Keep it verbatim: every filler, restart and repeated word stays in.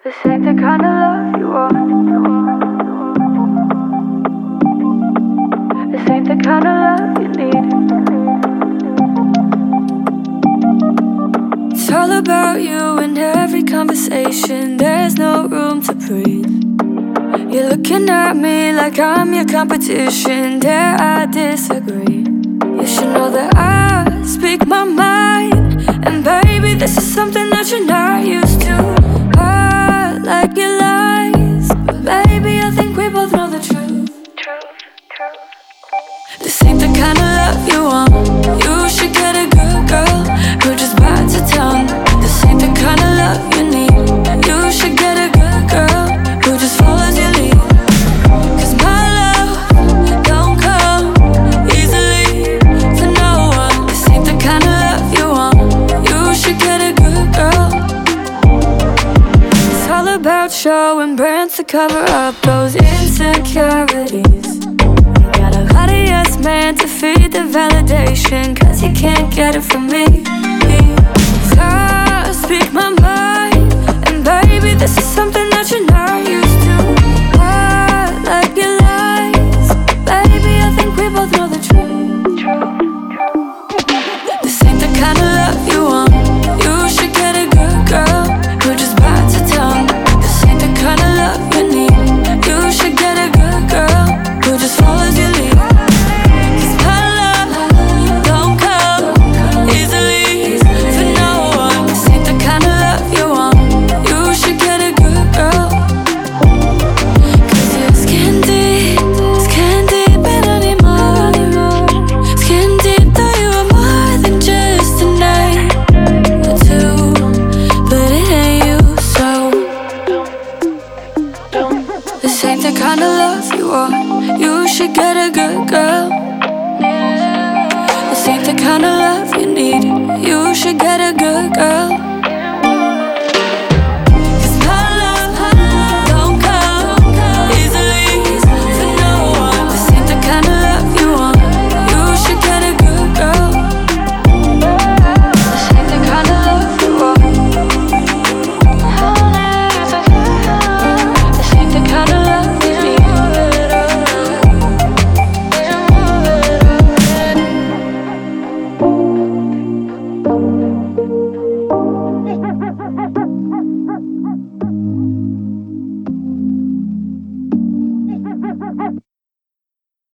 This ain't the kind of love you want. This ain't the kind of love you need. It's all about you in every conversation. There's no room to breathe. You're looking at me like I'm your competition. Dare I disagree? You should know that I speak my mind. And baby, this is something that you're not used to. I like your lies, but baby, I think we both know the truth. This ain't the kind of love you want. You should get a good girl who just bites her tongue. This ain't the kind of love you need. You should get a good girl who just follows your lead. Cause my love don't come easily for no one. This ain't the kind of love you want. You should get a good girl. It's all about showing brands to cover up those insecurities. Got a lot of yes man to feed the validation, cause you can't get it from me. So I speak my mind, and baby, this is something that you're not used to. I like your lies, baby, I think we both know the truth. This ain't the kind of love you want. You should get a good girl who just bites her tongue. This ain't the kind of love you need. You should get a good girl who just follows your lead. Cause my love don't come easily for no one. This ain't the kind of love you want. You should get a good girl. Cause your skin deep, skin deep in anymore. Skin deep though you are more than just a name or two, but it ain't you, so this ain't the kind of love you want. You should get a good girl. This ain't the kind of love you need. You should get a good girl.